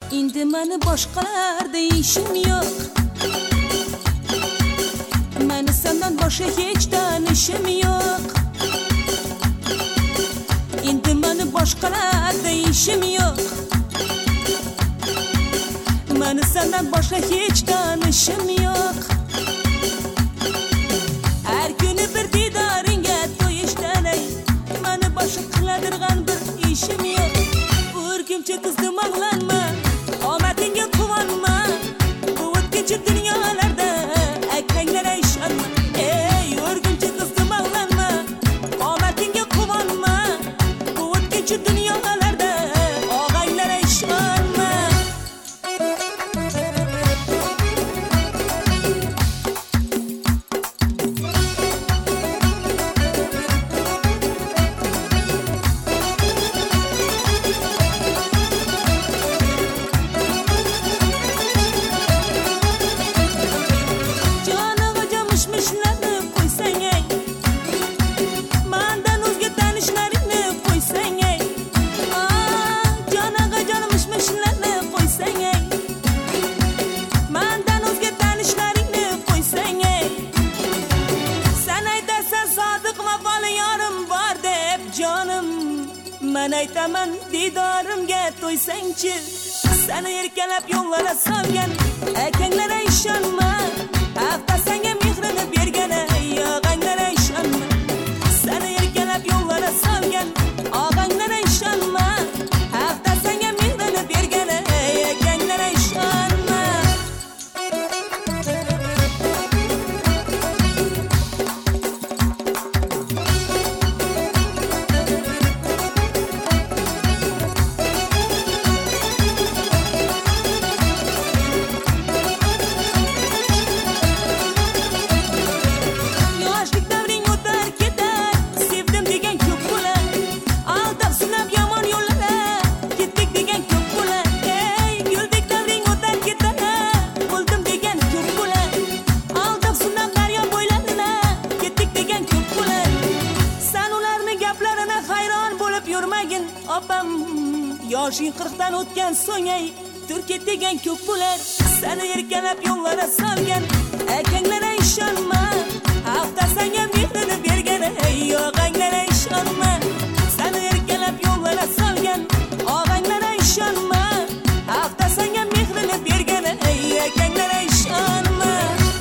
Endi meni boshqalarda ishim yo'q. Meni sendan boshqa hech tanishim yo'q. Endi meni boshqalarda ishim yo'q. Meni sendan boshqa hech tanishim yo'q. Har kuni bir didoringga to'yishdan meni boshqa qiladirgan bir ishim yo'q. O'rgimcha qizdim og'lanma, omadingga quvonma. Bu o'tkinchi dunyolarda akanglara ishonma. Ey o'rgimcha qizdim og'lanma, omadingga quvonma. Bu o'tkinchi dunyolarda og'anglara ishonma. Men aytaman didorimga to'ysangchi, seni erkalab yo'llara solgan akanglara ishonma. Hafta senga mehrini bergan og'anglara ishonma. Seni erkalab yo'llara solgan og'anglara ishonma. Hafta senga mehrini bergan akanglara ishonma. Opam yoshing 40dan o'tgan so'ng turk degan ko'p bo'lar. Seni erkalab yo'llara solgan akanglara ishonma. Hafta senga mehrini bergan og'anglara ishonma. Seni erkalab yo'llara solgan og'anglara ishonma. Hafta senga mehrini bergan akanglara ishonma.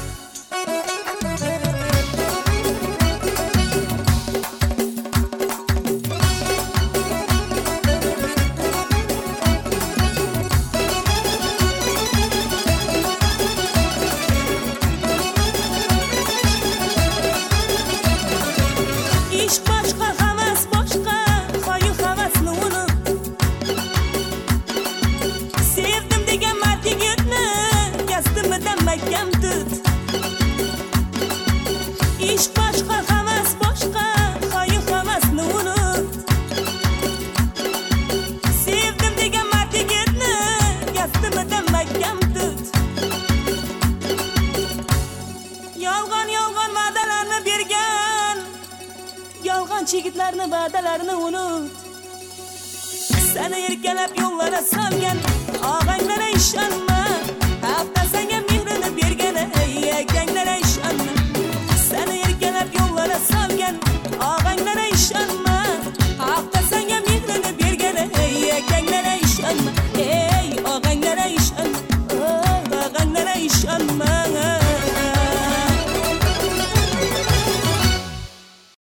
Yigitlarni va'dalarini unut. Seni erkalab yo'llara solgan